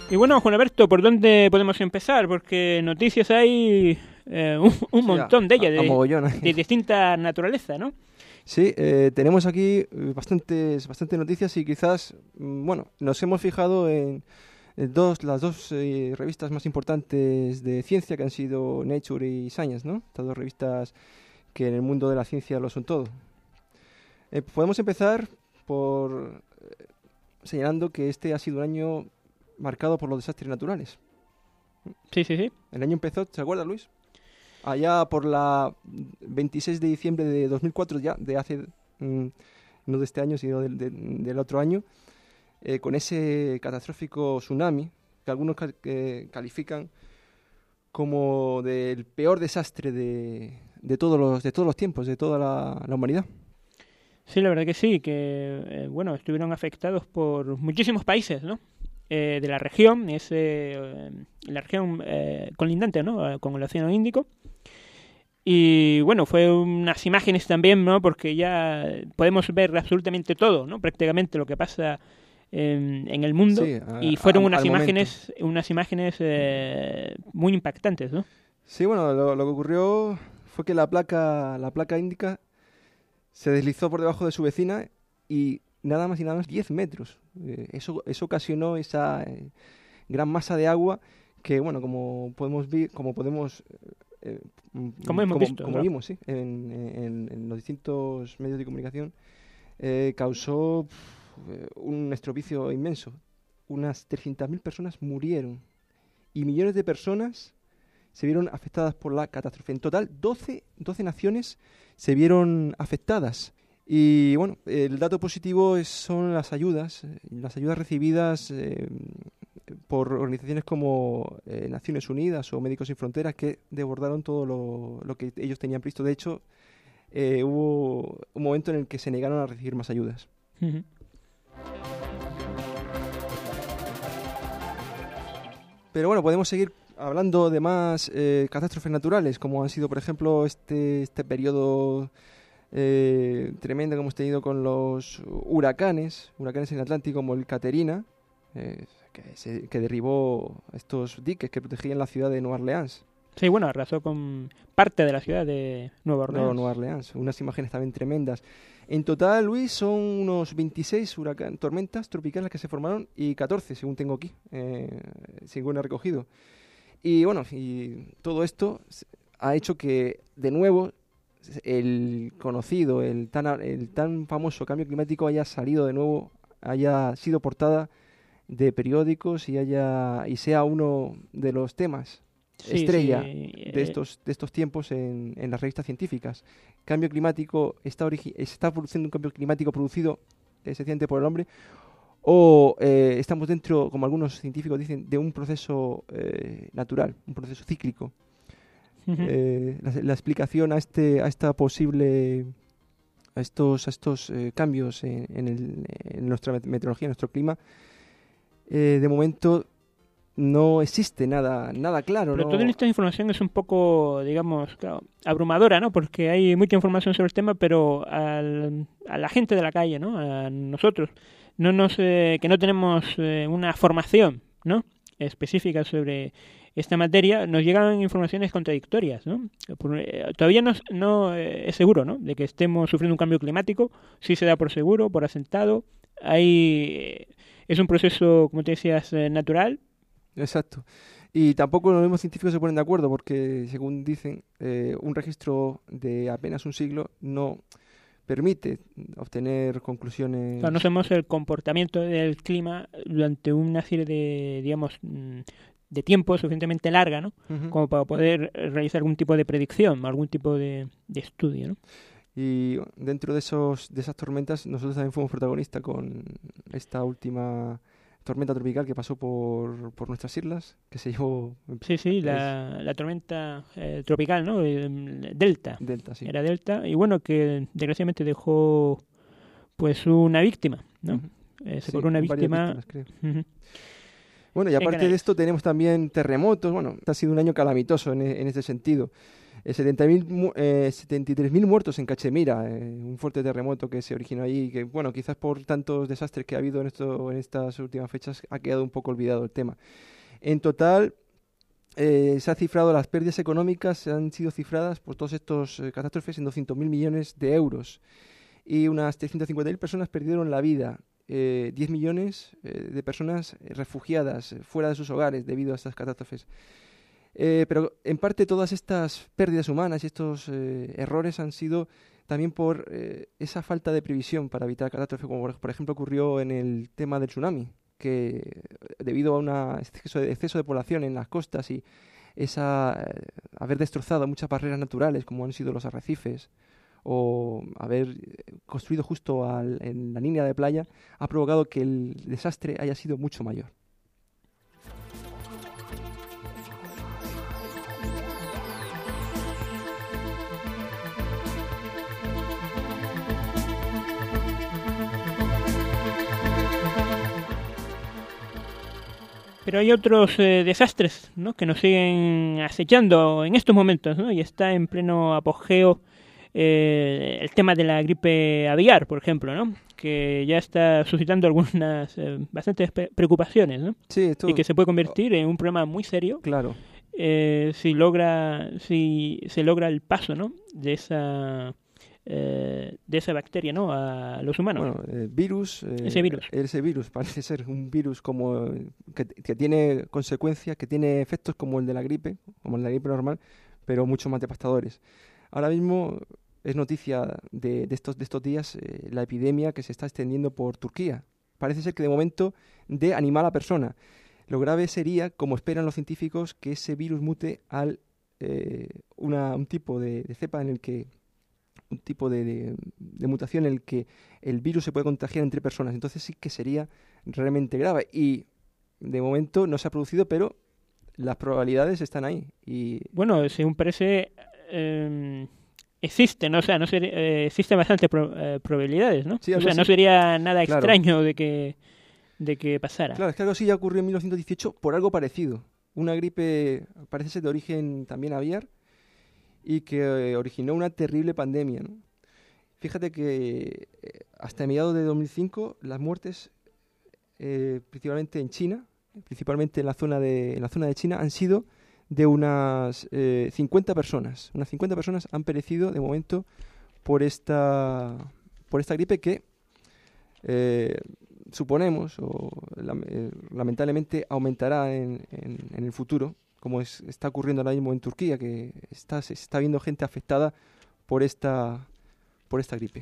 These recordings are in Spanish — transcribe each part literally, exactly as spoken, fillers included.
Y bueno, Juan Alberto, ¿por dónde podemos empezar? Porque noticias hay eh, un, un Sí, montón de ellas, a, a de, mogollón. de distinta naturaleza, ¿no? Sí, eh, tenemos aquí eh, bastantes, bastantes noticias y quizás, mm, bueno, nos hemos fijado en, en dos, las dos eh, revistas más importantes de ciencia que han sido Nature y Science, ¿no? Estas dos revistas que en el mundo de la ciencia lo son todo. Eh, podemos empezar por eh, señalando que este ha sido un año marcado por los desastres naturales. Sí, sí, sí. El año empezó, ¿te acuerdas, Luis? Allá por la veintiséis de diciembre de dos mil cuatro, ya de hace, mmm, no de este año, sino del, de, del otro año, eh, con ese catastrófico tsunami que algunos ca que califican como del peor desastre de, de, todos, los, de todos los tiempos, de toda la, la humanidad. Sí, la verdad que sí, que eh, bueno, estuvieron afectados por muchísimos países, ¿no? Eh, de la región, es eh, la región eh, colindante, ¿no? Con el Océano Índico. Y bueno, fue unas imágenes también, ¿no? Porque ya podemos ver absolutamente todo, ¿no? Prácticamente lo que pasa en, en el mundo. Sí, a, y fueron a, unas imágenes, momento. unas imágenes eh, muy impactantes, ¿no? Sí, bueno, lo, lo que ocurrió fue que la placa, la placa índica se deslizó por debajo de su vecina y nada más y nada más diez metros. Eh, eso, eso ocasionó esa eh, gran masa de agua que, bueno, como podemos ver, como podemos eh, como hemos como, visto, como ¿no? vimos, sí, en, en, en los distintos medios de comunicación, eh, causó pff, un estropicio inmenso. Unas trescientas mil personas murieron y millones de personas se vieron afectadas por la catástrofe. En total, doce, doce naciones se vieron afectadas. Y bueno, el dato positivo es, son las ayudas, las ayudas recibidas eh, por organizaciones como eh, Naciones Unidas o Médicos Sin Fronteras, que desbordaron todo lo, lo que ellos tenían previsto. De hecho, eh, hubo un momento en el que se negaron a recibir más ayudas. Uh-huh. Pero bueno, podemos seguir hablando de más eh, catástrofes naturales, como han sido, por ejemplo, este, este periodo eh, tremendo que hemos tenido con los huracanes, huracanes en el Atlántico como el Caterina, eh, que, se, que derribó estos diques que protegían la ciudad de Nueva Orleans. Sí, bueno, arrasó con parte de la ciudad de Nueva Orleans. No, Nueva Orleans, unas imágenes también tremendas. En total, Luis, son unos veintiséis huracan, tormentas tropicales que se formaron y catorce, según tengo aquí, eh, según he recogido. Y bueno, y todo esto ha hecho que, de nuevo, el conocido, el tan, el tan famoso cambio climático haya salido de nuevo, haya sido portada de periódicos y haya y sea uno de los temas sí, estrella sí, eh, de estos de estos tiempos en, en las revistas científicas. Cambio climático está origi está produciendo un cambio climático producido esencialmente por el hombre, o eh, estamos dentro, como algunos científicos dicen, de un proceso eh, natural, un proceso cíclico. Uh-huh. eh, la, la explicación a este a esta posible a estos a estos eh, cambios en, en, el, en nuestra meteorología, en nuestro clima, eh, de momento no existe nada nada claro. Pero ¿no? toda esta información es un poco, digamos, claro, abrumadora, ¿no? Porque hay mucha información sobre el tema, pero al, a la gente de la calle, ¿no? A nosotros, no nos, eh, que no tenemos eh, una formación, ¿no? específica sobre esta materia, nos llegan informaciones contradictorias, ¿no? Por, eh, todavía no, no eh, es seguro, ¿no? De que estemos sufriendo un cambio climático. Sí se da por seguro, por asentado. Hay, eh, es un proceso, como te decías, eh, natural. Exacto. Y tampoco los mismos científicos se ponen de acuerdo porque, según dicen, eh, un registro de apenas un siglo no permite obtener conclusiones. O sea, no sabemos el comportamiento del clima durante una serie de, digamos, de tiempo suficientemente larga, ¿no? Uh-huh. Como para poder realizar algún tipo de predicción, algún tipo de, de estudio, ¿no? Y dentro de esos de esas tormentas nosotros también fuimos protagonistas con esta última tormenta tropical que pasó por, por nuestras islas, que se llevó... Sí, sí, es, la, la tormenta eh, tropical, ¿no? Delta. Delta, sí. Era Delta, y bueno, que desgraciadamente dejó pues una víctima, ¿no? Uh-huh. Eh, se sí, cobró una víctima... Víctimas, creo. Uh-huh. Bueno, y aparte de esto tenemos también terremotos. Bueno, ha sido un año calamitoso en, en este sentido. Eh, setenta mil mu- eh, setenta y tres mil muertos en Cachemira, eh, un fuerte terremoto que se originó allí, que bueno, quizás por tantos desastres que ha habido en, esto, en estas últimas fechas ha quedado un poco olvidado el tema. En total, eh, se ha cifrado, las pérdidas económicas han sido cifradas por todos estos eh, catástrofes en doscientos mil millones de euros y unas trescientas cincuenta mil personas perdieron la vida. Eh, diez millones eh, de personas eh, refugiadas eh, fuera de sus hogares debido a estas catástrofes. Eh, pero en parte todas estas pérdidas humanas y estos eh, errores han sido también por eh, esa falta de previsión para evitar catástrofes, como por, por ejemplo ocurrió en el tema del tsunami, que eh, debido a un exceso de, exceso de población en las costas y esa eh, haber destrozado muchas barreras naturales como han sido los arrecifes o haber eh, construido justo al, en la línea de playa, ha provocado que el desastre haya sido mucho mayor. Pero hay otros eh, desastres, ¿no?, que nos siguen acechando en estos momentos, ¿no? Y está en pleno apogeo eh, el tema de la gripe aviar, por ejemplo, ¿no?, que ya está suscitando algunas eh, bastantes pe- preocupaciones, ¿no? Sí, esto, Y que se puede convertir en un problema muy serio, claro. eh, si logra si se logra el paso, ¿no?, de esa eh, de esa bacteria, ¿no?, a los humanos. Bueno, el virus, eh, Ese virus. ese virus parece ser un virus como eh, que, que tiene consecuencias, que tiene efectos como el de la gripe, como el de la gripe normal, pero mucho más devastadores. Ahora mismo es noticia de, de estos de estos días eh, la epidemia que se está extendiendo por Turquía. Parece ser que de momento de animal a persona. Lo grave sería, como esperan los científicos, que ese virus mute al eh, una, un tipo de, de cepa en el que un tipo de, de, de mutación en el que el virus se puede contagiar entre personas. Entonces sí que sería realmente grave. Y de momento no se ha producido, pero las probabilidades están ahí. Y Bueno, según parece, eh, existen, ¿no? O sea, no ser- eh, existen bastantes pro- eh, probabilidades, ¿no? Sí, O algo sea, no así. sería nada Claro. extraño de que de que pasara. claro, es que algo así ya ocurrió en mil novecientos dieciocho por algo parecido. Una gripe, parece ser de origen también aviar, y que eh, originó una terrible pandemia, ¿no? Fíjate que eh, hasta mediados de dos mil cinco las muertes, eh, principalmente en China, principalmente en la zona de, en la zona de China, han sido de unas eh, cincuenta personas. Unas cincuenta personas han perecido de momento por esta, por esta gripe que eh, suponemos, o lam- eh, lamentablemente aumentará en, en- en el futuro, como es- está ocurriendo ahora mismo en Turquía, que está, se está viendo gente afectada por esta, por esta gripe.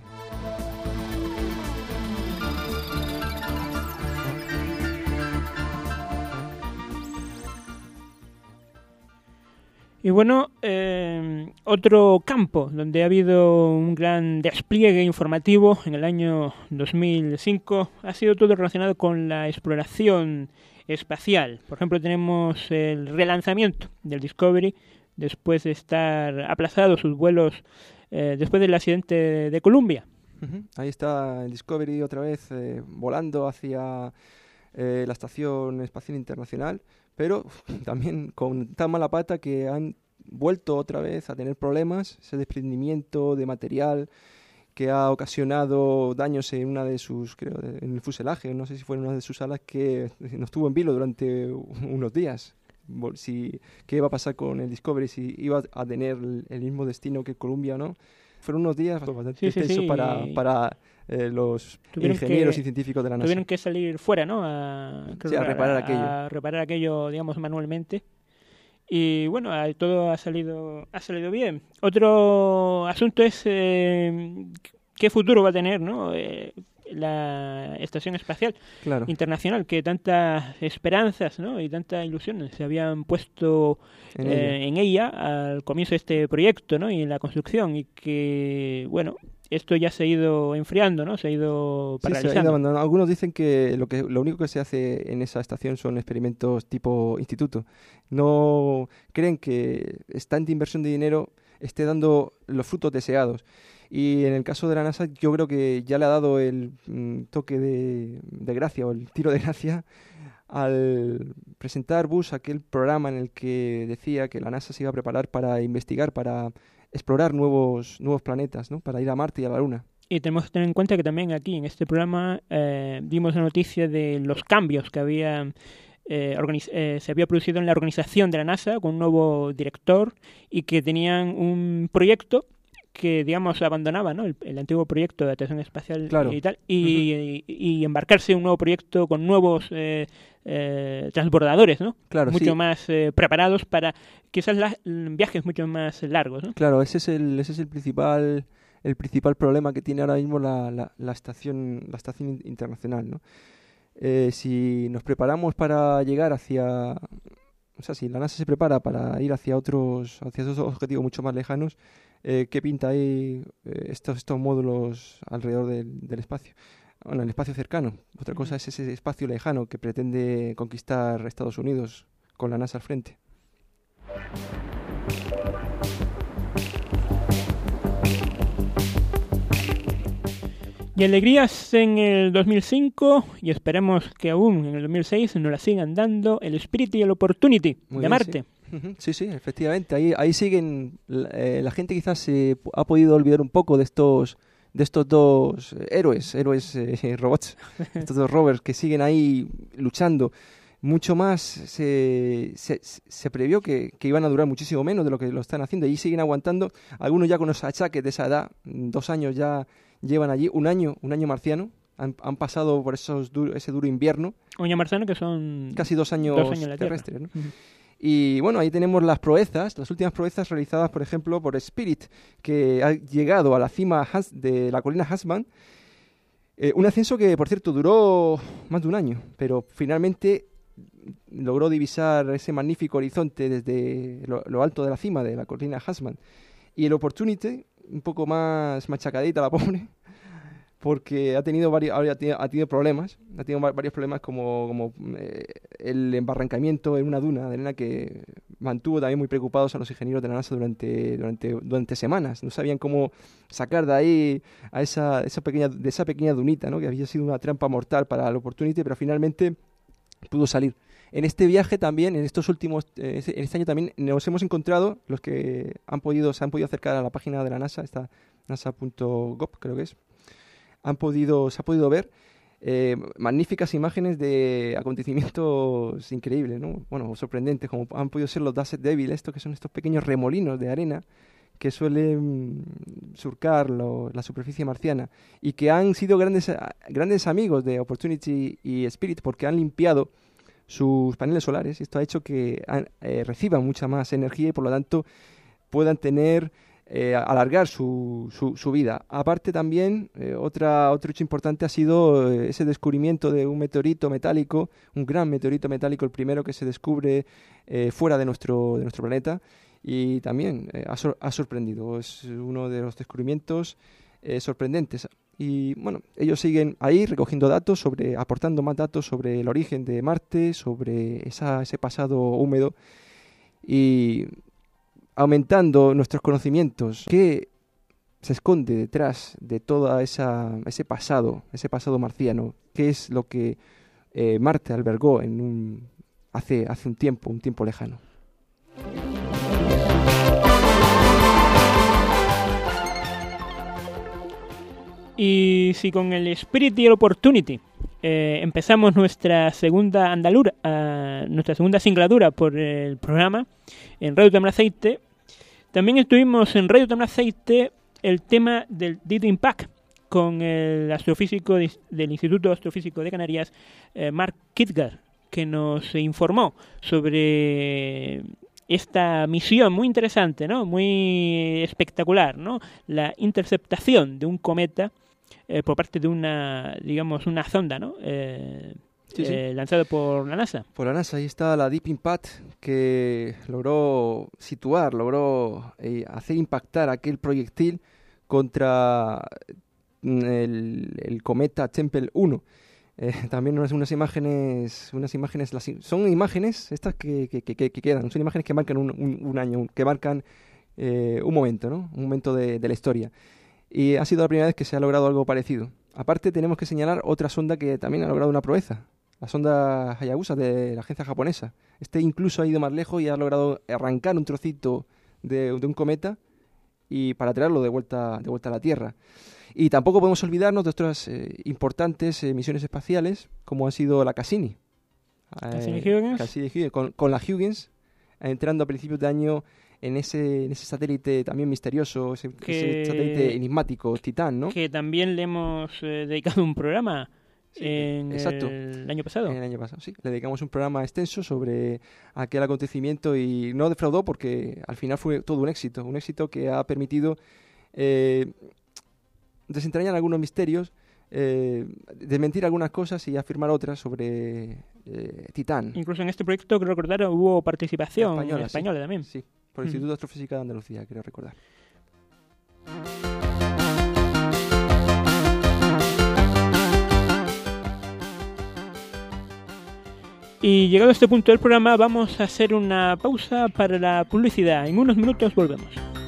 Y bueno, eh, otro campo donde ha habido un gran despliegue informativo en el año dos mil cinco ha sido todo relacionado con la exploración espacial. Por ejemplo, tenemos el relanzamiento del Discovery después de estar aplazado sus vuelos eh, después del accidente de Columbia. Ujú. Ahí está el Discovery otra vez eh, volando hacia eh, la Estación Espacial Internacional, pero uf, también con tan mala pata que han vuelto otra vez a tener problemas, ese desprendimiento de material que ha ocasionado daños en una de sus, creo, de- en el fuselaje, no sé si fue en una de sus alas, que no estuvo en vilo durante u- unos días. Vol- Si, ¿Qué iba a pasar con el Discovery? Si iba a tener el, el mismo destino que Columbia o no. Fueron unos días bastante Sí, sí, tensos sí, para, y para eh, los tuvieron ingenieros que- y científicos de la NASA. Tuvieron que salir fuera, ¿no? A, creo Sí, a que reparar aquello. a reparar aquello, digamos, manualmente. Y bueno, a- todo ha salido, ha salido bien. Otro asunto es eh, qué futuro va a tener, ¿no? Eh, la Estación Espacial Claro. Internacional, que tantas esperanzas, ¿no?, y tantas ilusiones se habían puesto En eh, ella. en ella al comienzo de este proyecto, ¿no?, y en la construcción, y que, bueno, esto ya se ha ido enfriando, ¿no? Se ha ido Sí, se ha ido paralizando. abandonando. Algunos dicen que lo, que lo único que se hace en esa estación son experimentos tipo instituto. No creen que es tanta inversión de dinero esté dando los frutos deseados. Y en el caso de la NASA, yo creo que ya le ha dado el mm, toque de, de gracia o el tiro de gracia al presentar Bush aquel programa en el que decía que la NASA se iba a preparar para investigar, para explorar nuevos, nuevos planetas, ¿no? Para ir a Marte y a la Luna. Y tenemos que tener en cuenta que también aquí en este programa eh, dimos la noticia de los cambios que había eh, organiz- eh, se había producido en la organización de la NASA con un nuevo director y que tenían un proyecto que, digamos, abandonaba, ¿no? el, el antiguo proyecto de atención espacial Claro. y tal, y, uh-huh. y, y embarcarse en un nuevo proyecto con nuevos eh, eh, transbordadores, ¿no? Claro, mucho sí. más eh, preparados para quizás la, viajes mucho más largos, ¿no? Claro, ese es el, ese es el principal, el principal problema que tiene ahora mismo la, la, la estación, la estación internacional, ¿no? Eh, si nos preparamos para llegar hacia, o sea, si la NASA se prepara para ir hacia otros, hacia esos objetivos mucho más lejanos, eh, ¿qué pinta ahí eh, estos, estos módulos alrededor del, del espacio? Bueno, el espacio cercano. Otra cosa es ese espacio lejano que pretende conquistar Estados Unidos con la NASA al frente. Y alegrías en el dos mil cinco, y esperemos que aún en el dos mil seis nos la sigan dando el Spirit y el Opportunity Muy de bien, Marte. Sí. Uh-huh. sí, sí, efectivamente. Ahí, ahí siguen. Eh, la gente quizás se ha podido olvidar un poco de estos, de estos dos héroes, héroes eh, robots, estos dos rovers que siguen ahí luchando. Mucho más se, se, se previó que, que iban a durar muchísimo menos de lo que lo están haciendo. Y siguen aguantando. Algunos ya con los achaques de esa edad, dos años ya llevan allí, un año, un año marciano. Han, han pasado por esos duro, ese duro invierno. Un año marciano que son casi dos años, dos años en la terrestres, ¿no? Uh-huh. Y bueno, ahí tenemos las proezas, las últimas proezas realizadas, por ejemplo, por Spirit, que ha llegado a la cima de la colina Huntsman. Eh, un ascenso que, por cierto, duró más de un año, pero finalmente logró divisar ese magnífico horizonte desde lo, lo alto de la cima de la colina Huntsman. Y el Opportunity, un poco más machacadita la pobre, porque ha tenido varios, ha tenido, ha tenido problemas, ha tenido varios problemas como, como eh, el embarrancamiento en una duna de arena que mantuvo también muy preocupados a los ingenieros de la NASA durante, durante, durante semanas. No sabían cómo sacar de ahí a esa, esa pequeña, de esa pequeña dunita, ¿no? Que había sido una trampa mortal para el Opportunity, pero finalmente pudo salir. En este viaje también, en estos últimos, eh, en este año también nos hemos encontrado, los que han podido, se han podido acercar a la página de la NASA, esta nasa punto gov creo que es, han podido, se ha podido ver eh, magníficas imágenes de acontecimientos increíbles, ¿no? Bueno, sorprendentes, como han podido ser los Dust Devil, estos que son estos pequeños remolinos de arena que suelen surcar lo, la superficie marciana y que han sido grandes, grandes amigos de Opportunity y Spirit porque han limpiado sus paneles solares y esto ha hecho que han, eh, reciban mucha más energía y por lo tanto puedan tener Eh, alargar su, su, su vida. Aparte también, eh, otra, otro hecho importante ha sido eh, ese descubrimiento de un meteorito metálico, un gran meteorito metálico, el primero que se descubre eh, fuera de nuestro, de nuestro planeta y también eh, ha, sor- ha sorprendido. Es uno de los descubrimientos eh, sorprendentes. Y bueno, ellos siguen ahí recogiendo datos, sobre, aportando más datos sobre el origen de Marte, sobre esa, ese pasado húmedo y aumentando nuestros conocimientos. ¿Qué se esconde detrás de todo ese pasado, ese pasado marciano? ¿Qué es lo que eh, Marte albergó en un, hace, hace un tiempo, un tiempo lejano? Y si con el Spirit y el Opportunity eh, empezamos nuestra segunda andalura, uh, nuestra segunda singladura por el programa en Radio Tamar Aceite, también estuvimos en Radio Tamar Aceite el tema del Deep Impact con el astrofísico de, del Instituto Astrofísico de Canarias, eh, Mark Kitgar, que nos informó sobre esta misión muy interesante, ¿no? Muy espectacular, ¿no? La interceptación de un cometa eh, por parte de una, digamos, una sonda, ¿no? Eh, sí, sí. Eh, lanzado por la NASA. Por la NASA, ahí está la Deep Impact que logró situar, logró eh, hacer impactar aquel proyectil contra el, el cometa Tempel uno. Eh, también unas, unas imágenes, unas imágenes, las, son imágenes estas que, que, que, que quedan, son imágenes que marcan un, un, un año, que marcan eh, un momento, ¿no? Un momento de, de la historia. Y ha sido la primera vez que se ha logrado algo parecido. Aparte tenemos que señalar otra sonda que también ha logrado una proeza, la sonda Hayabusa de la agencia japonesa. Este incluso ha ido más lejos y ha logrado arrancar un trocito de, de un cometa y para traerlo de vuelta, de vuelta a la Tierra. Y tampoco podemos olvidarnos de otras eh, importantes eh, misiones espaciales, como ha sido la Cassini. Cassini-Huygens. Eh, Cassini-Huygens, con, con la Huygens, entrando a principios de año en ese, en ese satélite también misterioso, ese, que, ese satélite enigmático, Titán, ¿no? Que también le hemos eh, dedicado un programa sí, en exacto. el año pasado. En el año pasado, sí. Le dedicamos un programa extenso sobre aquel acontecimiento y no defraudó porque al final fue todo un éxito, un éxito que ha permitido eh, desentrañar algunos misterios, eh, desmentir algunas cosas y afirmar otras sobre eh, Titán. Incluso en este proyecto, creo recordar, hubo participación española, española sí, también. Sí, por el Instituto de Astrofísica de Andalucía, quiero recordar. Y llegado a este punto del programa, vamos a hacer una pausa para la publicidad. En unos minutos volvemos.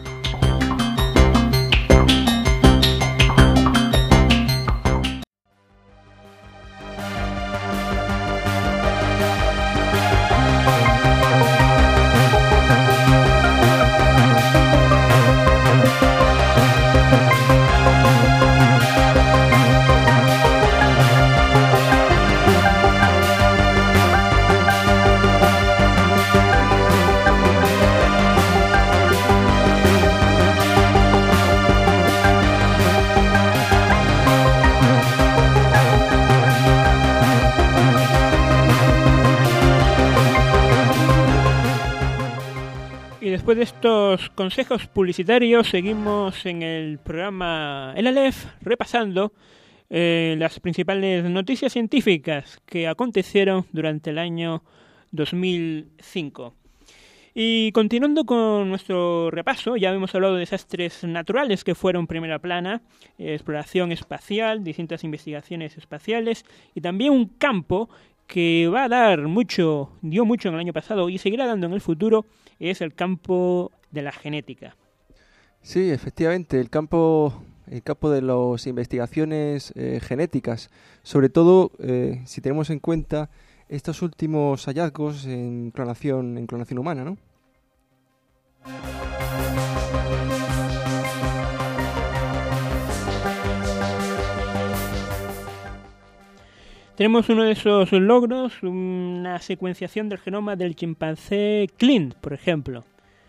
Después de estos consejos publicitarios, seguimos en el programa El Aleph repasando eh, las principales noticias científicas que acontecieron durante el año dos mil cinco. Y continuando con nuestro repaso, ya hemos hablado de desastres naturales que fueron primera plana, eh, exploración espacial, distintas investigaciones espaciales y también un campo que va a dar mucho, dio mucho en el año pasado y seguirá dando en el futuro, es el campo de la genética. Sí, efectivamente, el campo, el campo de las investigaciones eh, genéticas, sobre todo eh, si tenemos en cuenta estos últimos hallazgos en clonación, en clonación humana, ¿no? Tenemos uno de esos logros, una secuenciación del genoma del chimpancé Clint, por ejemplo.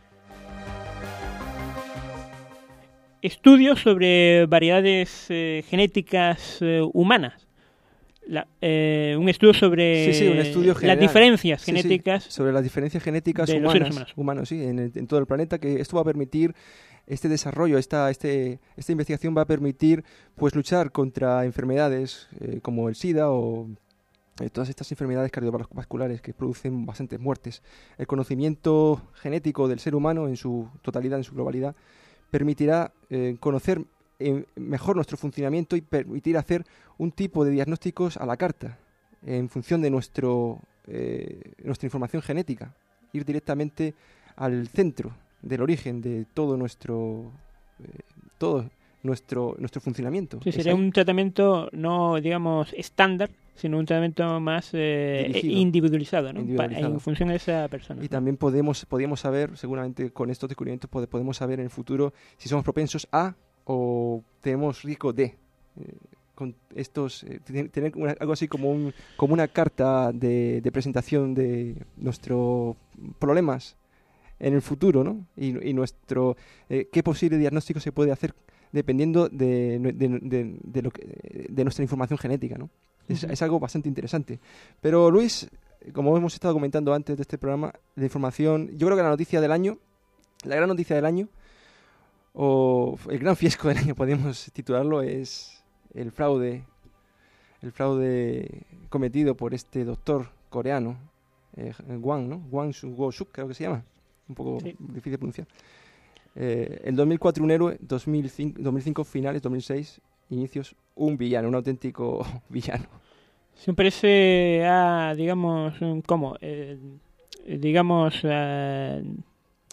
Estudios sobre variedades eh, genéticas eh, humanas. La, eh, un estudio sobre sí, sí, un estudio las diferencias sí, genéticas. Sí, sobre las diferencias genéticas de humanas, los seres humanos. humanos sí, en, en todo el planeta, que esto va a permitir este desarrollo, esta, este, esta investigación va a permitir pues luchar contra enfermedades eh, como el SIDA o eh, todas estas enfermedades cardiovasculares que producen bastantes muertes. El conocimiento genético del ser humano en su totalidad, en su globalidad, permitirá eh, conocer eh, mejor nuestro funcionamiento y permitir hacer un tipo de diagnósticos a la carta en función de nuestro, eh, nuestra información genética, ir directamente al centro del origen de todo nuestro eh, todo nuestro nuestro funcionamiento. Sí, sería un tratamiento no, digamos, estándar, sino un tratamiento más eh, individualizado, ¿no? individualizado, en función de esa persona. Y también podemos podemos saber, seguramente con estos descubrimientos podemos saber en el futuro si somos propensos a o tenemos riesgo de eh, con estos eh, tener una, algo así como un como una carta de, de presentación de nuestros problemas en el futuro, ¿no? Y, y nuestro eh, qué posible diagnóstico se puede hacer dependiendo de, de, de, de, lo que, de nuestra información genética, ¿no? Es, uh-huh. es algo bastante interesante. Pero Luis, como hemos estado comentando antes de este programa, la información, yo creo que la noticia del año, la gran noticia del año, o el gran fiasco del año, podemos titularlo, es el fraude, el fraude cometido por este doctor coreano, eh, Wang, ¿no? Wang Suk, creo que se llama. Un poco sí. difícil de pronunciar. Eh, el dos mil cuatro un héroe, dos mil cinco, dos mil cinco finales, dos mil seis inicios, un villano, un auténtico villano. Siempre se ha, digamos, ¿cómo? Eh, digamos, eh,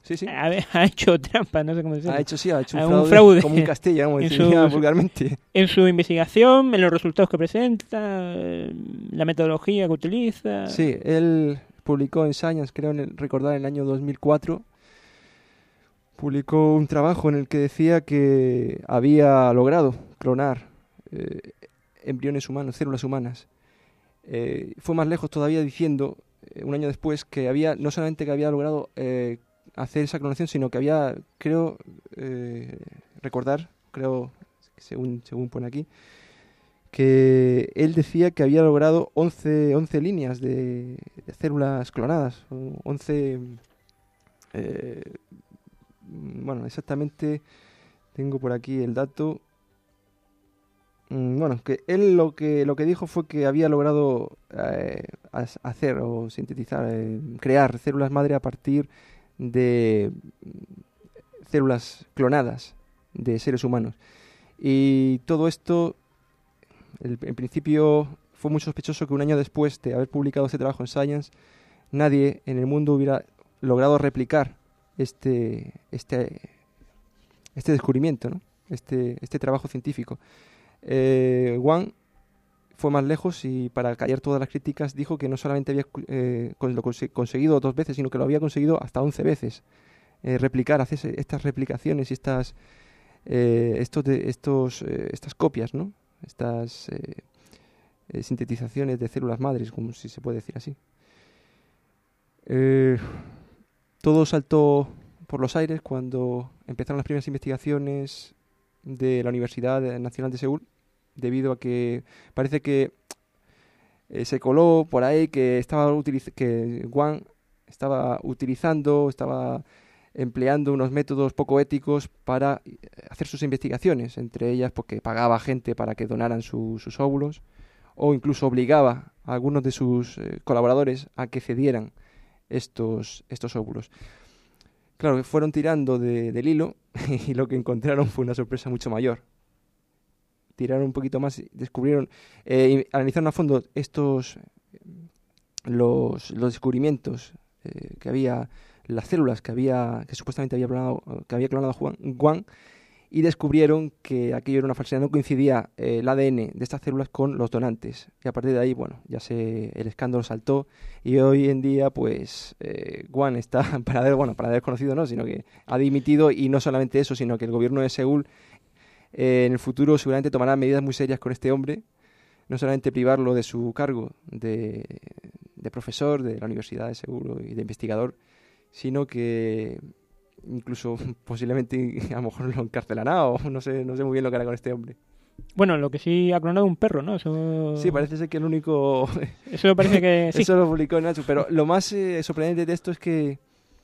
Sí, sí. Ha, ha hecho trampa, no sé cómo decirlo. Ha hecho, sí, ha hecho un, un fraude, fraude como un Castilla, como en decía su- vulgarmente. En su investigación, en los resultados que presenta, eh, la metodología que utiliza. Sí, él publicó en Science, creo en el- recordar, en el año dos mil cuatro, publicó un trabajo en el que decía que había logrado clonar eh, embriones humanos, células humanas. Eh, fue más lejos todavía diciendo, eh, un año después, que había, no solamente que había logrado eh, hacer esa clonación, sino que había, creo, eh, recordar, creo, según, según pone aquí, que él decía que había logrado once, once líneas de, de células clonadas, o once, eh, bueno, exactamente tengo por aquí el dato. Mm, Bueno, que él lo que lo que dijo fue que había logrado eh, as- hacer o sintetizar, eh, crear células madre a partir de mm, células clonadas de seres humanos. Y todo esto, el- en principio, fue muy sospechoso que un año después de haber publicado este trabajo en Science, nadie en el mundo hubiera logrado replicar este, este, este descubrimiento, ¿no? Este, este trabajo científico. Eh, Wang fue más lejos y para callar todas las críticas dijo que no solamente había eh, con- lo conse- conseguido dos veces, sino que lo había conseguido hasta once veces. Eh, replicar, hacer estas replicaciones y estas, eh, estos de- estos, eh, estas copias, ¿no? Estas eh, eh, sintetizaciones de células madres, como si se puede decir así. Eh, todo saltó por los aires cuando empezaron las primeras investigaciones de la Universidad Nacional de Seúl, debido a que parece que eh, se coló por ahí que estaba utiliz- que Wang estaba utilizando, estaba empleando unos métodos poco éticos para eh, hacer sus investigaciones, entre ellas porque pagaba gente para que donaran su- sus óvulos, o incluso obligaba a algunos de sus eh, colaboradores a que cedieran estos, estos óvulos. Claro, fueron tirando de- del hilo y lo que encontraron fue una sorpresa mucho mayor. Tiraron un poquito más y descubrieron, eh, y analizaron a fondo estos, los, los descubrimientos eh, que había, las células que había, que supuestamente había clonado, que había clonado Juan, Wang, y descubrieron que aquello era una falsedad, no coincidía eh, el A D N de estas células con los donantes. Y a partir de ahí, bueno, ya se, el escándalo saltó y hoy en día, pues, eh, Wang está, para haber, bueno, para haber conocido, no, sino que ha dimitido, y no solamente eso, sino que el gobierno de Seúl eh, en el futuro seguramente tomará medidas muy serias con este hombre, no solamente privarlo de su cargo de, de profesor de la Universidad de Seúl y de investigador, sino que incluso posiblemente a lo mejor lo encarcelará, o no sé, no sé muy bien lo que hará con este hombre. Bueno, lo que sí ha clonado un perro, ¿no? Eso, Sí, parece ser que el único... eso parece que sí. Eso lo publicó Nacho, pero lo más eh, sorprendente de esto es que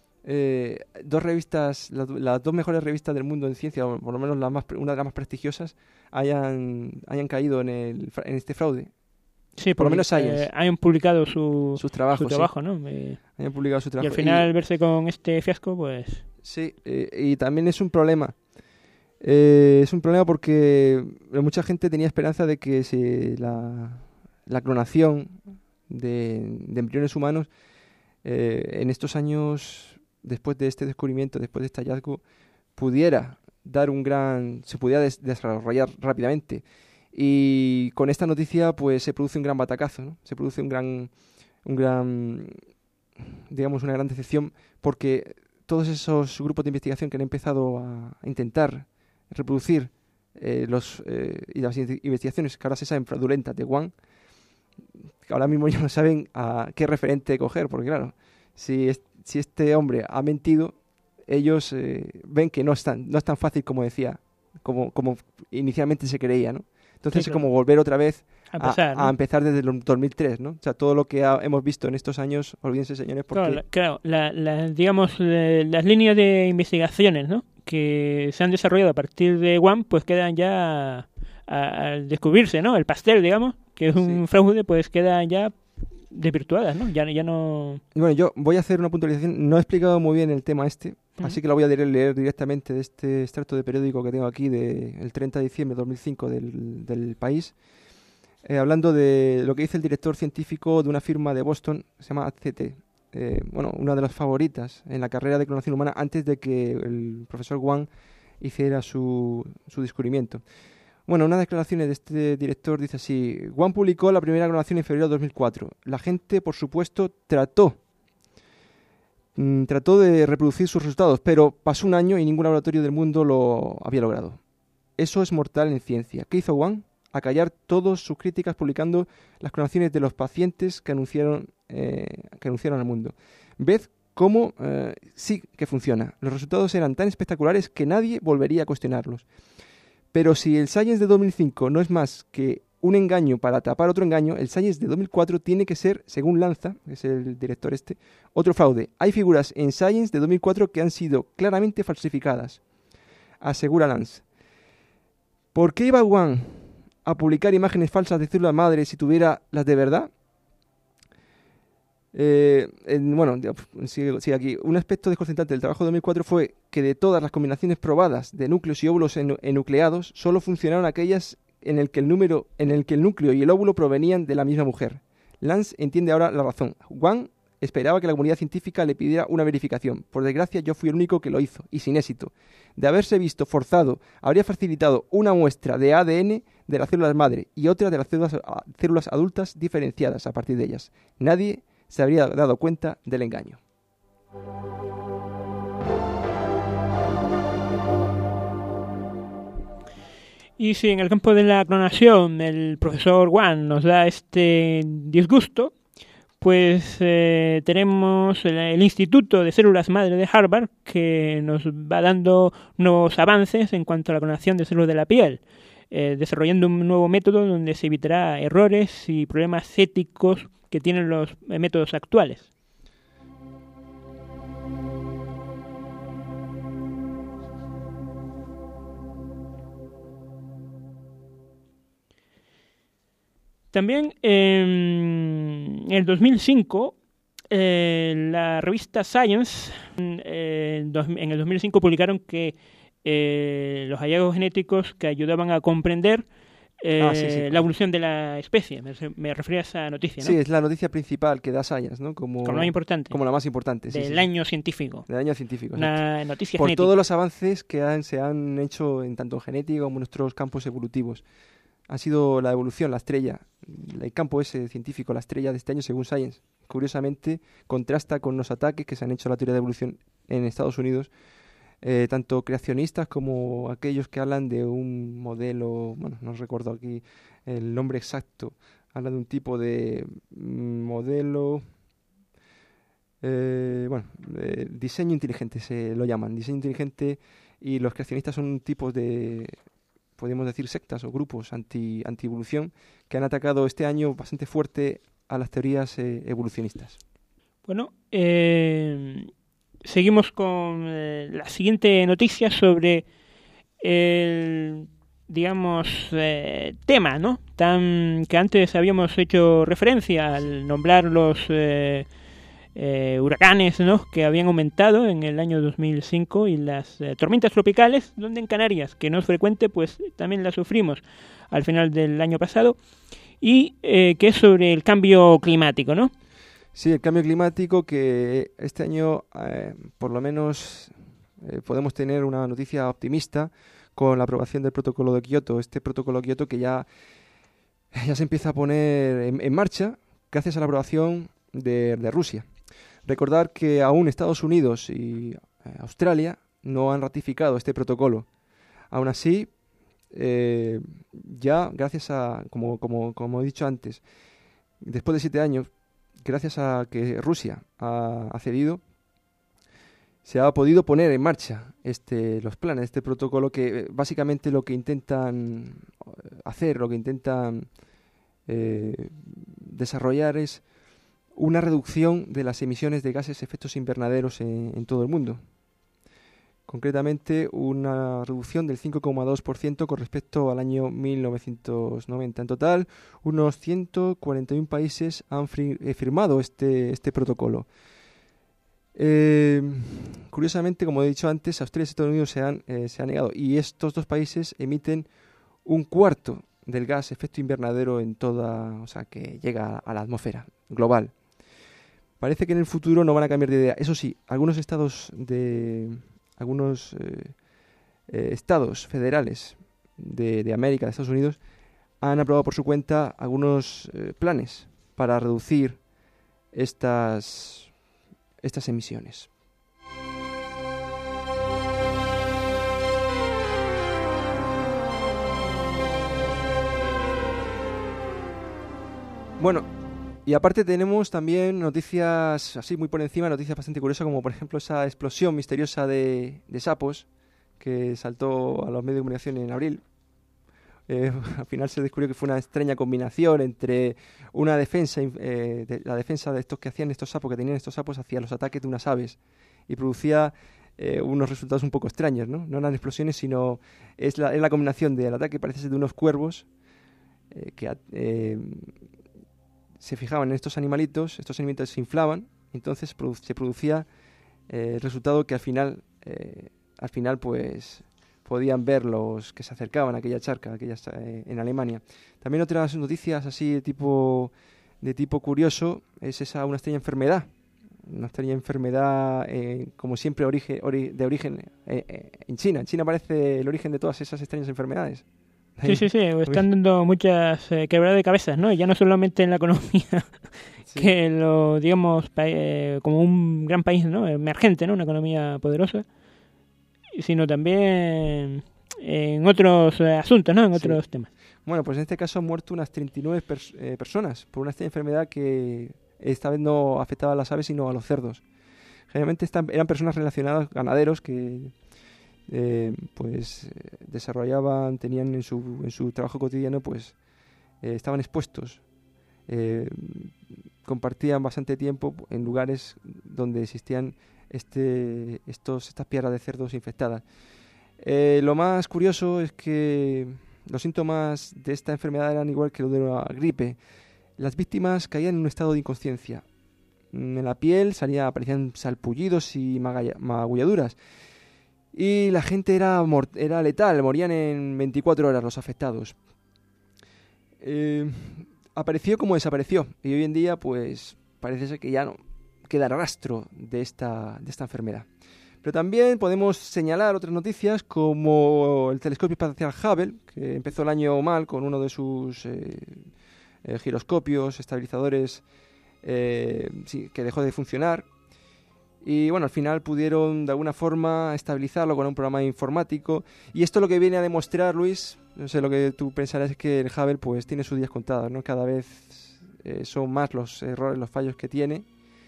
eh, dos revistas, las, las dos mejores revistas del mundo en ciencia, o por lo menos la más, una de las más prestigiosas, hayan, hayan caído en, el, en este fraude. Sí, por lo porque, menos Science. eh, hayan publicado su, Sus trabajos, su trabajo, sí. ¿no? Eh, Hayan publicado su y trabajo. al final verse con este fiasco, pues... Sí, eh, y también es un problema. Eh, es un problema porque mucha gente tenía esperanza de que si la, la clonación de, de embriones humanos eh, en estos años, después de este descubrimiento, después de este hallazgo, pudiera dar un gran... se pudiera des- desarrollar rápidamente. Y con esta noticia pues se produce un gran batacazo, ¿no? Se produce un gran... un gran digamos, una gran decepción, porque todos esos grupos de investigación que han empezado a intentar reproducir eh, los eh, y las investigaciones que ahora se saben fraudulentas de Wang, que ahora mismo ya no saben a qué referente coger, porque claro, si, es, si este hombre ha mentido, ellos eh, ven que no es, tan, no es tan fácil como decía, como, como inicialmente se creía, ¿no? Entonces Sí, es claro. como volver otra vez A empezar, a, ¿no? a empezar desde el dos mil tres, ¿no? O sea, todo lo que ha- hemos visto en estos años, olvídense, señores, porque... Claro, la- claro, la- la- digamos, le- las líneas de investigaciones, ¿no? Que se han desarrollado a partir de Wang, pues quedan ya a- al descubrirse, ¿no? El pastel, digamos, que es un Sí. fraude, pues quedan ya desvirtuadas, ¿no? Ya, ya no... Y bueno, yo voy a hacer una puntualización. No he explicado muy bien el tema este, Ujú. así que lo voy a leer, leer directamente de este extracto de periódico que tengo aquí del treinta de diciembre de dos mil cinco del, del País, eh, hablando de lo que dice el director científico de una firma de Boston, se llama A C T, eh, bueno, una de las favoritas en la carrera de clonación humana antes de que el profesor Wang hiciera su, su descubrimiento. Bueno, una declaración de este director dice así: Wang publicó la primera clonación en febrero de dos mil cuatro. La gente, por supuesto, trató mmm, trató de reproducir sus resultados, pero pasó un año y ningún laboratorio del mundo lo había logrado. Eso es mortal en ciencia. ¿Qué hizo Wang? Acallar todas sus críticas publicando las clonaciones de los pacientes que anunciaron, eh, que anunciaron al mundo. Ved cómo eh, sí que funciona. Los resultados eran tan espectaculares que nadie volvería a cuestionarlos. Pero si el Science de dos mil cinco no es más que un engaño para tapar otro engaño, el Science de dos mil cuatro tiene que ser, según Lanza, que es el director este, otro fraude. Hay figuras en Science de dos mil cuatro que han sido claramente falsificadas, asegura Lanza. ¿Por qué iba Wang a publicar imágenes falsas de células madre si tuviera las de verdad? Eh, en, bueno, sigue, sigue aquí. Un aspecto desconcertante del trabajo de dos mil cuatro fue que de todas las combinaciones probadas de núcleos y óvulos en, enucleados, solo funcionaron aquellas en el que el número, en el que el núcleo y el óvulo provenían de la misma mujer. Lance entiende ahora la razón. Wang esperaba que la comunidad científica le pidiera una verificación. Por desgracia, yo fui el único que lo hizo, y sin éxito. De haberse visto forzado, habría facilitado una muestra de A D N de las células madre y otra de las células, células adultas diferenciadas a partir de ellas. Nadie se habría dado cuenta del engaño. Y si en el campo de la clonación el profesor Wang nos da este disgusto, pues eh, tenemos el, el Instituto de Células Madre de Harvard, que nos va dando nuevos avances en cuanto a la clonación de células de la piel, eh, desarrollando un nuevo método donde se evitará errores y problemas éticos que tienen los métodos actuales. También eh, en el dos mil cinco, eh, la revista Science, eh, en el dos mil cinco publicaron que eh, los hallazgos genéticos que ayudaban a comprender Eh, ah, sí, sí, la evolución de la especie. Me, me refería a esa noticia, ¿no? Sí, es la noticia principal que da Science, ¿no? Como, como la más importante. Como la más importante, sí. Del sí, año sí. científico. Del año científico. Una noticia Por genética. todos los avances que han, se han hecho en tanto genética como en nuestros campos evolutivos. Ha sido la evolución, la estrella, el campo ese científico, la estrella de este año según Science. Curiosamente, contrasta con los ataques que se han hecho a la teoría de evolución en Estados Unidos. Eh, tanto creacionistas como aquellos que hablan de un modelo, bueno, no recuerdo aquí el nombre exacto, hablan de un tipo de modelo, eh, bueno, eh, diseño inteligente se lo llaman, diseño inteligente, y los creacionistas son tipos de, podríamos decir, sectas o grupos anti, anti-evolución que han atacado este año bastante fuerte a las teorías eh, evolucionistas. Bueno, eh... seguimos con eh, la siguiente noticia sobre el, digamos, eh, tema, ¿no? Tan que antes habíamos hecho referencia al nombrar los eh, eh, huracanes, ¿no? Que habían aumentado en el año dos mil cinco y las eh, tormentas tropicales, donde en Canarias, que no es frecuente, pues también las sufrimos al final del año pasado, y eh, que es sobre el cambio climático, ¿no? Sí, el cambio climático, que este año eh, por lo menos eh, podemos tener una noticia optimista con la aprobación del protocolo de Kioto, este protocolo de Kioto que ya, ya se empieza a poner en, en marcha gracias a la aprobación de, de Rusia. Recordar que aún Estados Unidos y eh, Australia no han ratificado este protocolo. Aún así, eh, ya gracias a, como, como, como he dicho antes, después de siete años, gracias a que Rusia ha accedido, se ha podido poner en marcha este, los planes, este protocolo que básicamente lo que intentan hacer, lo que intentan eh, desarrollar es una reducción de las emisiones de gases efectos invernaderos en, en todo el mundo. Concretamente, una reducción del cinco coma dos por ciento con respecto al año mil novecientos noventa. En total, unos ciento cuarenta y uno países han firmado este, este protocolo. Eh, curiosamente, como he dicho antes, Australia y Estados Unidos se han, eh, se han negado, y estos dos países emiten un cuarto del gas efecto invernadero en toda, o sea, que llega a la atmósfera global. parece que en el futuro no van a cambiar de idea. Eso sí, algunos estados de algunos eh, eh, estados federales de, de América, de Estados Unidos, han aprobado por su cuenta algunos eh, planes para reducir estas, estas emisiones. Bueno, y aparte tenemos también noticias, así muy por encima, noticias bastante curiosas, como por ejemplo esa explosión misteriosa de, de sapos que saltó a los medios de comunicación en abril. Eh, al final se descubrió que fue una extraña combinación entre una defensa, eh, de, la defensa de estos que hacían estos sapos, que tenían estos sapos, hacia los ataques de unas aves, y producía eh, unos resultados un poco extraños, ¿no? No eran explosiones, sino es la, es la combinación del ataque, parece ser de unos cuervos eh, que eh, se fijaban en estos animalitos, estos animalitos se inflaban, entonces produ- se producía eh, el resultado que al final, eh, al final pues podían ver los que se acercaban a aquella charca, aquella, eh, en Alemania. También otras noticias así de tipo, de tipo curioso es esa una extraña enfermedad, una extraña enfermedad, eh, como siempre, origen, ori- de origen eh, eh, en China. En China aparece el origen de todas esas extrañas enfermedades. Sí, sí, sí, están dando muchas eh, quebradas de cabezas, ¿no? Y ya no solamente en la economía, sí. que lo, digamos, pa eh, como un gran país, ¿no? Emergente, ¿no? Una economía poderosa, sino también en otros eh, asuntos, ¿no? En otros sí. temas. Bueno, pues en este caso han muerto unas treinta y nueve pers eh, personas por una extraña enfermedad que esta vez no afectaba a las aves, sino a los cerdos. Generalmente están, eran personas relacionadas, ganaderos, que Eh, pues eh, desarrollaban, tenían en su, en su trabajo cotidiano, pues eh, estaban expuestos, eh, compartían bastante tiempo en lugares donde existían este, estos, estas piedras de cerdos infectadas. Eh, lo más curioso es que los síntomas de esta enfermedad eran igual que los de una gripe. Las víctimas caían en un estado de inconsciencia. En la piel salía, aparecían salpullidos y magulladuras. Y la gente era, era letal, morían en veinticuatro horas los afectados. Eh, apareció como desapareció. Y hoy en día, pues, parece ser que ya no queda rastro de esta, de esta enfermedad. Pero también podemos señalar otras noticias, como el telescopio espacial Hubble, que empezó el año mal con uno de sus eh, eh, giroscopios, estabilizadores, eh, sí, que dejó de funcionar. Y bueno, al final pudieron de alguna forma estabilizarlo con un programa informático. Y esto lo que viene a demostrar, Luis, no sé lo que tú pensarás, es que el Hubble pues tiene sus días contados, ¿no? Cada vez eh, son más los errores, los fallos que tiene.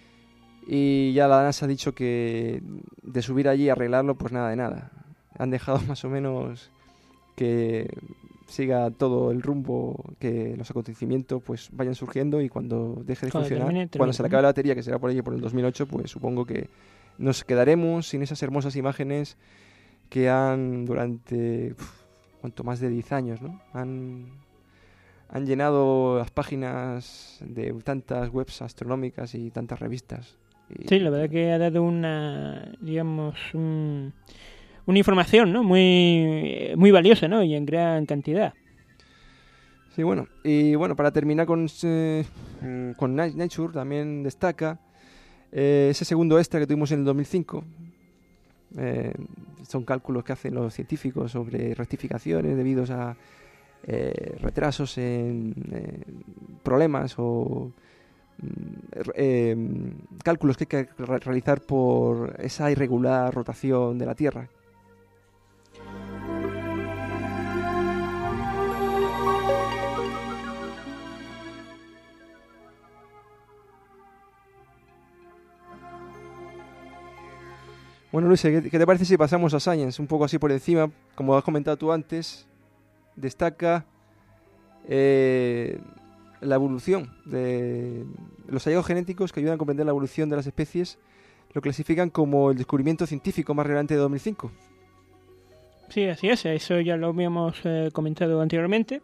Y ya la NASA ha dicho que de subir allí y arreglarlo, pues nada de nada. Han dejado más o menos que siga todo el rumbo, que los acontecimientos pues vayan surgiendo, y cuando deje de cuando funcionar, termine, termine, cuando se le acabe la batería, que será por allí por el dos mil ocho, pues supongo que nos quedaremos sin esas hermosas imágenes que han durante uf, cuanto más de diez años, ¿no? Han, han llenado las páginas de tantas webs astronómicas y tantas revistas. Y, sí, la verdad que ha dado una, digamos, un... una información, ¿no? Muy, muy valiosa, ¿no? Y en gran cantidad. Sí, bueno. Y bueno, para terminar con, eh, con Nature, también destaca eh, ese segundo extra que tuvimos en el dos mil cinco. Eh, son cálculos que hacen los científicos sobre rectificaciones debidos a eh, retrasos en eh, problemas o eh, cálculos que hay que realizar por esa irregular rotación de la Tierra. Bueno, Luis, ¿qué te parece si pasamos a Science? Un poco así por encima, como has comentado tú antes, destaca eh, la evolución de los hallazgos genéticos que ayudan a comprender la evolución de las especies. Lo clasifican como el descubrimiento científico más relevante de dos mil cinco. Sí, así es, eso ya lo habíamos eh, comentado anteriormente.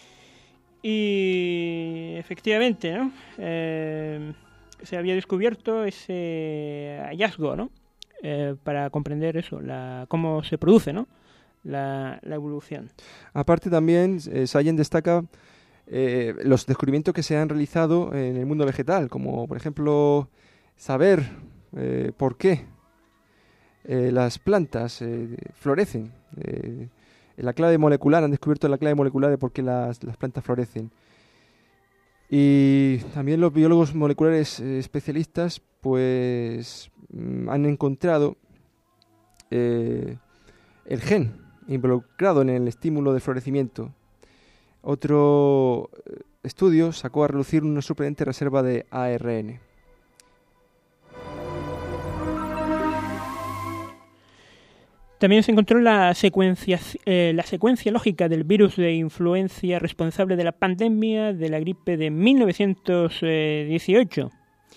Y efectivamente, ¿no? Eh, se había descubierto ese hallazgo, ¿no? Eh, para comprender eso, la, cómo se produce, ¿no? la, la evolución. Aparte también, eh, Science destaca eh, los descubrimientos que se han realizado en el mundo vegetal, como por ejemplo saber eh, por qué eh, las plantas eh, florecen. Eh, la clave molecular, han descubierto la clave molecular de por qué las, las plantas florecen. Y también los biólogos moleculares eh, especialistas pues mm, han encontrado eh, el gen involucrado en el estímulo de florecimiento. Otro estudio sacó a relucir una sorprendente reserva de A R N. También se encontró la secuencia, eh, la secuencia lógica del virus de influencia responsable de la pandemia de la gripe de mil novecientos dieciocho.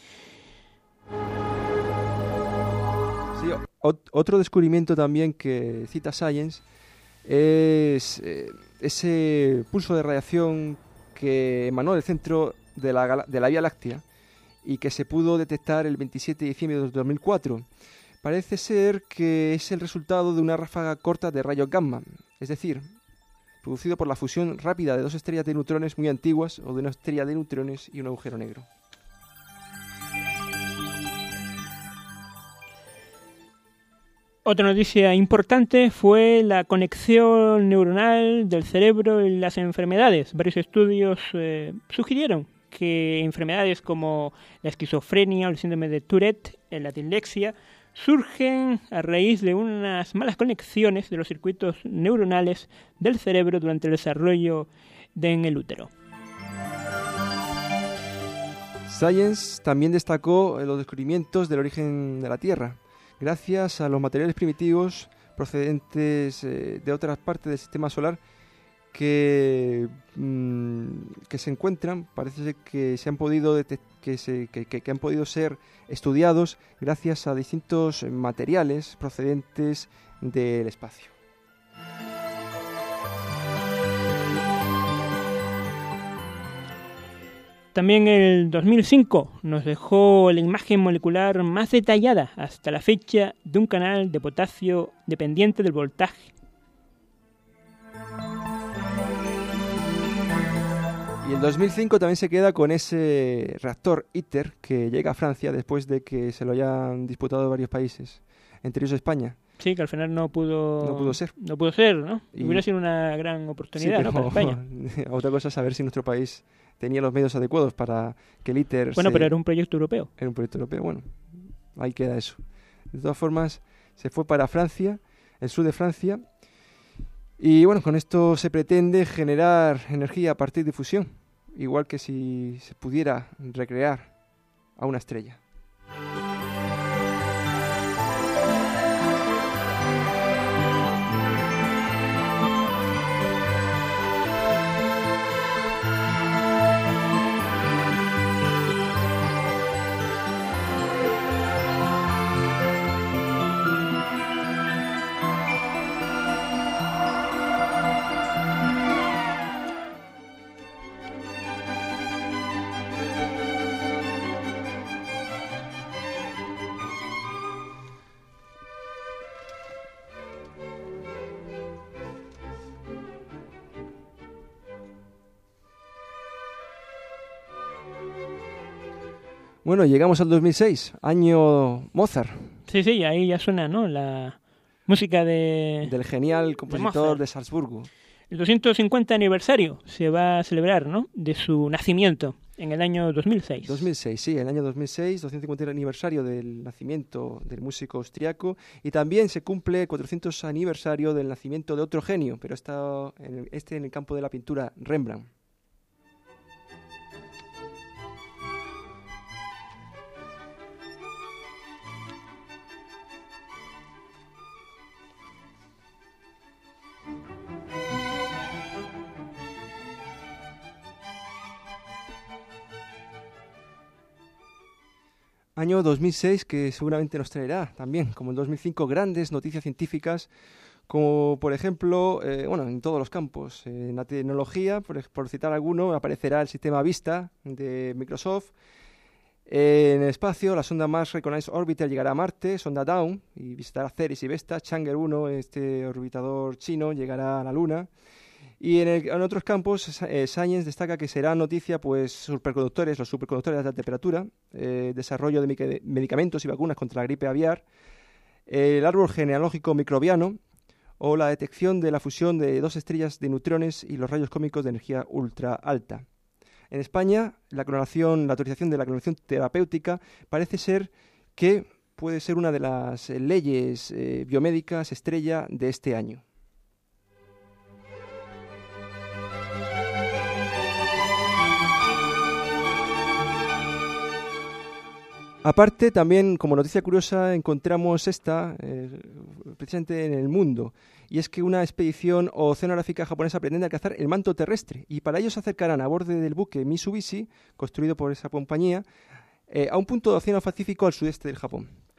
Sí, ot- otro descubrimiento también que cita Science es eh, ese pulso de radiación que emanó del centro de la, gala- de la Vía Láctea y que se pudo detectar el veintisiete de diciembre de dos mil cuatro. Parece ser que es el resultado de una ráfaga corta de rayos gamma, es decir, producido por la fusión rápida de dos estrellas de neutrones muy antiguas o de una estrella de neutrones y un agujero negro. Otra noticia importante fue la conexión neuronal del cerebro y las enfermedades. Varios estudios eh, sugirieron que enfermedades como la esquizofrenia o el síndrome de Tourette, la dislexia, surgen a raíz de unas malas conexiones de los circuitos neuronales del cerebro durante el desarrollo de en el útero. Science también destacó los descubrimientos del origen de la Tierra. Gracias a los materiales primitivos procedentes eh, de otras partes del sistema solar que, mmm, que se encuentran, parece ser que se han podido detect- que, se, que, que, que han podido ser estudiados gracias a distintos materiales procedentes del espacio. También el dos mil cinco nos dejó la imagen molecular más detallada hasta la fecha de un canal de potasio dependiente del voltaje. Y el dos mil cinco también se queda con ese reactor ITER que llega a Francia después de que se lo hayan disputado varios países, entre ellos España. Sí, que al final no pudo, no pudo ser. No pudo ser, ¿no? Y... Hubiera sido una gran oportunidad, sí, pero, ¿no? Para España. Otra cosa es saber si nuestro país tenía los medios adecuados para que el ITER... Bueno, se... pero era un proyecto europeo. Era un proyecto europeo, bueno, ahí queda eso. De todas formas, se fue para Francia, el sur de Francia, y bueno, con esto se pretende generar energía a partir de fusión, igual que si se pudiera recrear a una estrella. Bueno, llegamos al dos mil seis, año Mozart. Sí, sí, ahí ya suena, ¿no? La música de... Del genial compositor de, de Salzburgo. El doscientos cincuenta aniversario se va a celebrar, ¿no? De su nacimiento en el año dos mil seis. dos mil seis, sí, el año dos mil seis, doscientos cincuenta aniversario del nacimiento del músico austriaco, y también se cumple el cuatrocientos aniversario del nacimiento de otro genio, pero está en el, este en el campo de la pintura, Rembrandt. Año dos mil seis que seguramente nos traerá también, como en dos mil cinco, grandes noticias científicas, como por ejemplo, eh, bueno, en todos los campos. Eh, en la tecnología, por, por citar alguno, aparecerá el sistema Vista de Microsoft. Eh, en el espacio, la sonda Mars Recognized Orbiter llegará a Marte, sonda Dawn, y visitará Ceres y Vesta. Chandra uno, este orbitador chino, llegará a la Luna. Y en, el, en otros campos, eh, Science destaca que será noticia pues superconductores, los superconductores de alta temperatura, eh, desarrollo de, de medicamentos y vacunas contra la gripe aviar, eh, el árbol genealógico microbiano o la detección de la fusión de dos estrellas de neutrones y los rayos cósmicos de energía ultra alta. En España, la clonación, la autorización de la clonación terapéutica parece ser que puede ser una de las eh, leyes eh, biomédicas estrella de este año. Aparte, también como noticia curiosa encontramos esta, eh, precisamente en El Mundo, y es que una expedición oceanográfica japonesa pretende alcanzar el manto terrestre, y para ello se acercarán a bordo del buque Mitsubishi, construido por esa compañía, eh, a un punto del Océano Pacífico al sudeste del Japón.